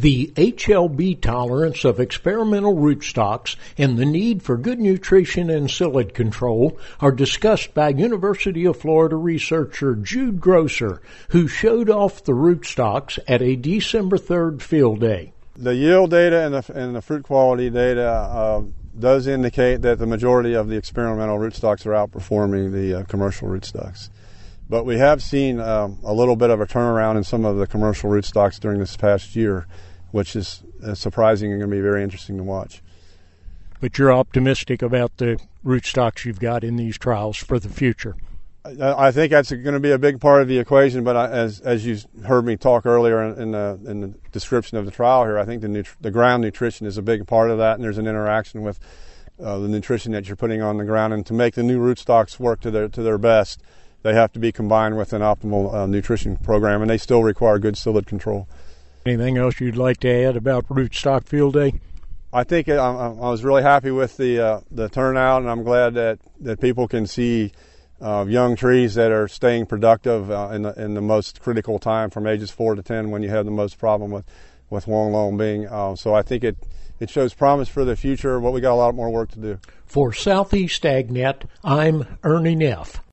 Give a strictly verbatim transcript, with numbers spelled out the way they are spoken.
The H L B tolerance of experimental rootstocks and the need for good nutrition and psyllid control are discussed by University of Florida researcher Jude Grosser, who showed off the rootstocks at a December third field day. The yield data and the, and the fruit quality data uh, does indicate that the majority of the experimental rootstocks are outperforming the uh, commercial rootstocks. But we have seen um, a little bit of a turnaround in some of the commercial rootstocks during this past year, which is uh, surprising and going to be very interesting to watch. But you're optimistic about the rootstocks you've got in these trials for the future? I, I think that's going to be a big part of the equation, but I, as as you heard me talk earlier in, in, the, in the description of the trial here, I think the, nutri- the ground nutrition is a big part of that, and there's an interaction with uh, the nutrition that you're putting on the ground. And to make the new rootstocks work to their to their best, they have to be combined with an optimal uh, nutrition program, and they still require good psyllid control. Anything else you'd like to add about Rootstock Field Day? I think it, I, I was really happy with the uh, the turnout, and I'm glad that, that people can see uh, young trees that are staying productive uh, in, the, in the most critical time from ages four to ten when you have the most problem with, with Huang Long Bing. Uh, so I think it, it shows promise for the future, but we got a lot more work to do. For Southeast AgNet, I'm Ernie Neff.